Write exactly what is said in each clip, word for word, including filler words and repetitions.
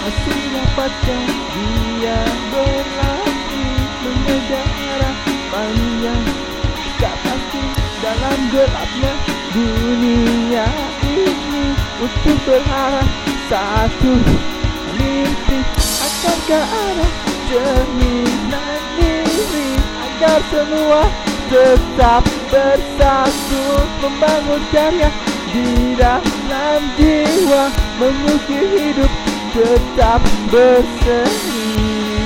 masih dapatkah dia berlari mengejar harapannya tak pasti dalam gelapnya dunia ini untuk berharap satu mimpi. Akankah ada cerminan diri agar semua tetap bersatu membangun karya di dalam jiwa, mengukir hidup tetap berseri.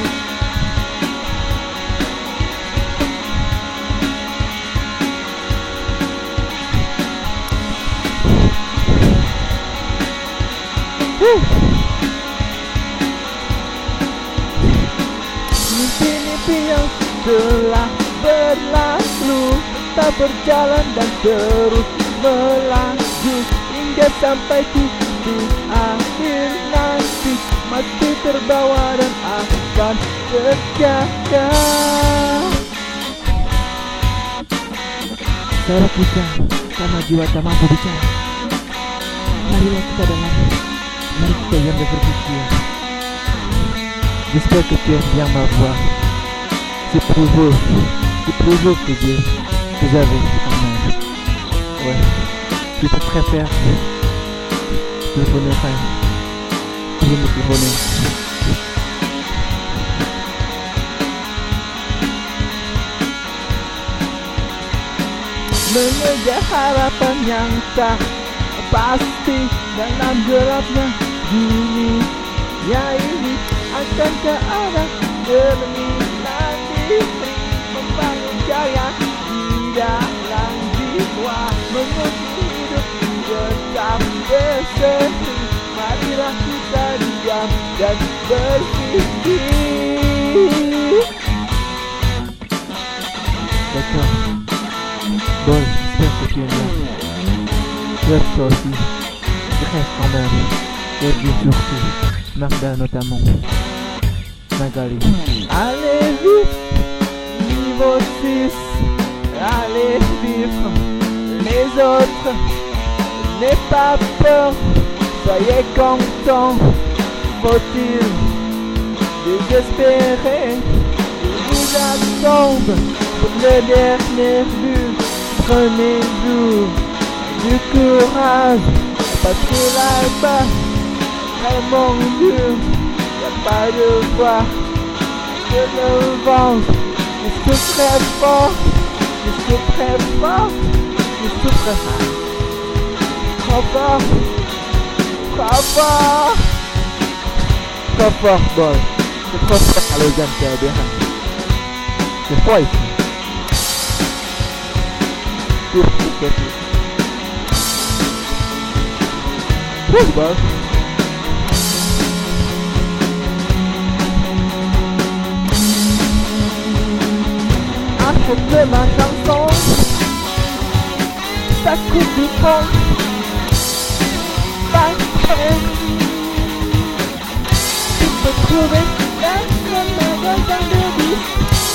Mimpi-mimpi yang telah berlalu tetap berjalan dan terus melaju hingga sampai titik akhir nanti, masih terbawa dan akan terjaga. Suara kita karena jiwa tak mampu bicara. Marilah kita dalam, mari kita yang berpikir. J'espère que tu aimes bien ma voix. C'est pour vous, c'est pour vous que j'ai, que j'avais en main. Ouais, je suis très fier de le bonheur, de le bonheur. Mengejar harapan yang tak pasti dalam gelapnya dunia ini. Akankah ada cerminan diri membangun karya di dalam jiwa, mengukir hidup tetap berseri. Marilah kita diam dan berpikir. D'accord. Bon, j'espère que tu aimes bien. J'espère que toi aussi. Reste quand même. Et bien surtout, Magda notamment. Magali. Allez vite, niveau six. Allez vivre les autres. N'aie pas peur, soyez content. Faut-il désespérer? Je vous attends pour le dernier but. Prenez-vous du courage, parce que là-bas, vraiment dur, y'a pas de voix, que le vent. Je suis très fort, je suis très fort, je suis très fort. Trop fort, trop fort, trop fort, boy. C'est trop fort à Lausanne, c'est bien. C'est fort ici. Woo, bro. Achète de ma chanson, ça coûte du fond. Pas prêt. Tu peux trouver dans le magasin de disques.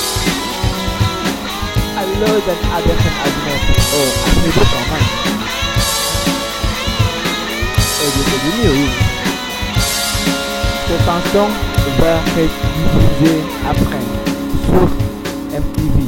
À Lausanne, à Bergen, à Genève. Oh, à Fribourg, en Allemagne. Aux États-Unis, oui. Cette chanson va être diffusée après sur M T V.